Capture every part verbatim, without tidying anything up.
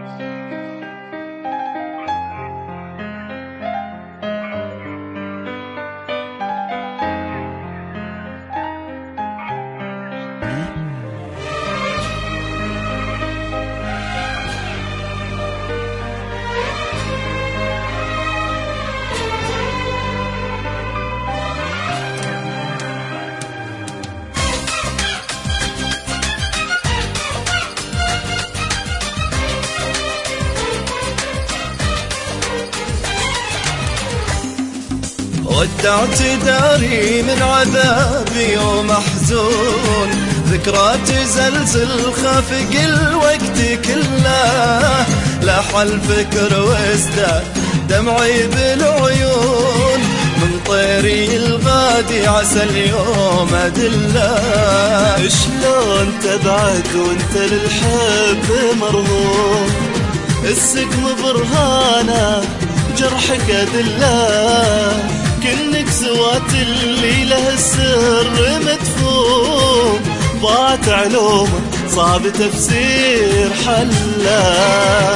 ودعت داري من عذابي ومحزون، ذكرى تزلزل خافق الوقت كله، لاح الفكر وازداد دمعي بالعيون، من طيري الغادي عسى اليوم أدله. شلون تبعد وانت للحب مرهون، السقم برهانه جرحك أدله، كنك سوات اللي له السر مدفون، ضاعت علومه صعب تفسير حله.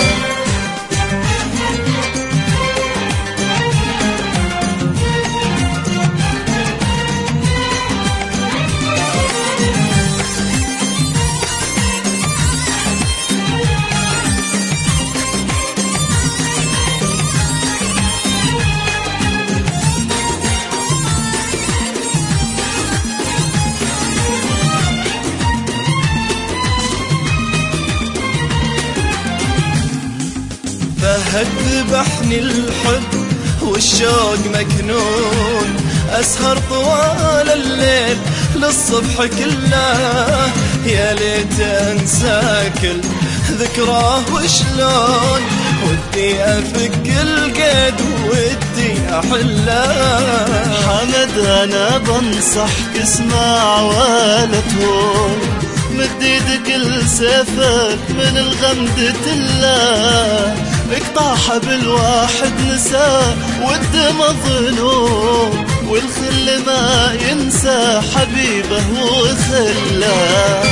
فهد ذبحني الحب والشوق مكنون، أسهر طوال الليل للصبح كله، يا ليت أنسى كل ذكراه وشلون، ودي أفك القيد ودي أحله. حمد أنا بنصحك اسمع ولا تهون، مد ايدك لسيفك من الغمد تله، اقطع حبل واحد نسى ود مظلوم، والخل ما ينسى حبيبه وخله.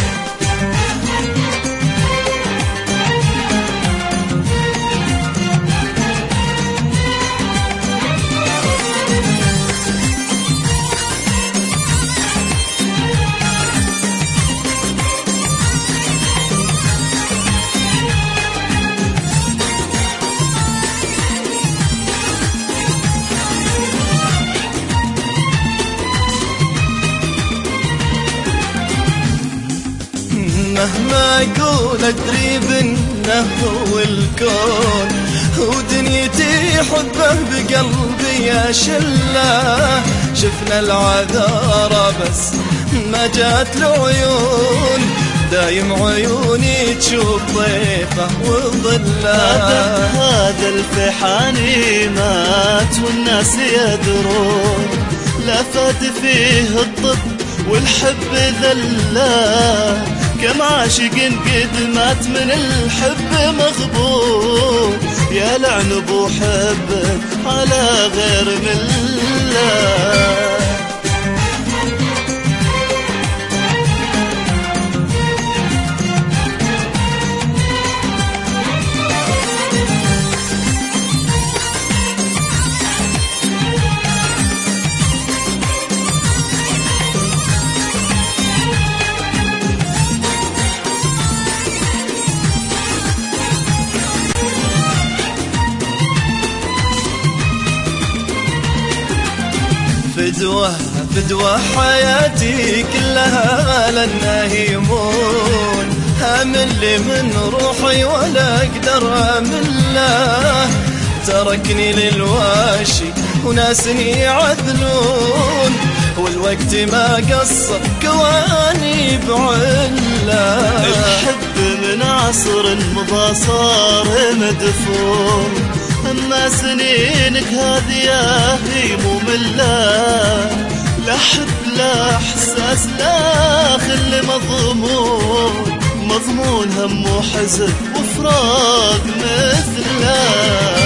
مهما أقول أدري بأنه هو الكون، ودنيتي حبه بقلبي يا شله، شفنا العذارى بس ما جات له عيون، دايم عيوني تشوف طيفه وظله. هذا هذا الفحاني مات والناس يدرون، لا فات فيه الطب والحب ذله، كم عاشق قد مات من الحب مغبون، يا لعن ابو حب على غير مله. فدوة فدوة حياتي كلها لأنه يمون، همل من روحي ولا أقدر أمله، تركني للواشي وناسني يعذلون، والوقت ما قصر كواني بعله. الحب من عصر مضى صار مدفون، أما سنينك هذه يا هي مملة، لا حب لا إحساس لا خل مضمون، مضمون هم وحزن وفراق مثله.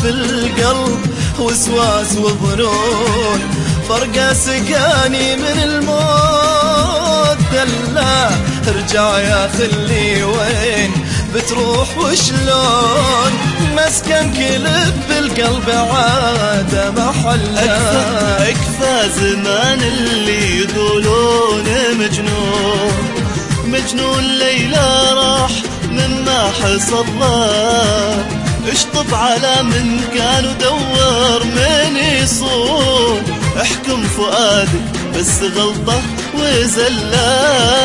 بالقلب وسواس وظنون، فرقة سكاني من الموت دلاه. ارجع يا خلي وين بتروح وشلون، مسكنك لب بالقلب عاد محله. اكفى زمان اللي يقولون مجنون، مجنون ليلى راح مما حصل له. اشطب على من كان ودور من يصون، احكم فؤادك بس غلطه وزله.